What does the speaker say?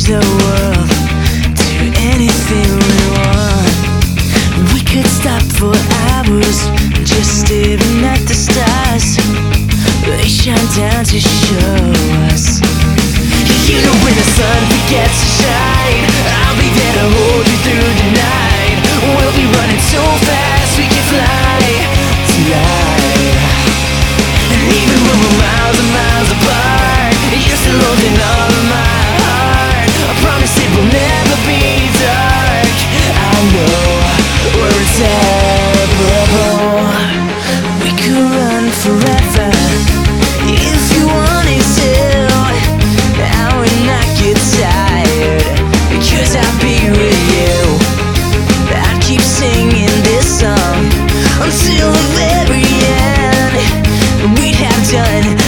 the world, do anything we want. We could stop for hours, just staring at the stars. They shine down to show us. You know when the sun begins to shine, I'll be there to hold you through the night. We'll be running so fast we can fly tonight. And even when we're miles and miles apart, you're still holding all of my heart. I promise it will never be dark. I know we're inseparable. We could run forever if you wanted to. I would not get tired, because I'll be with you. I'd keep singing this song until the very end. We'd have done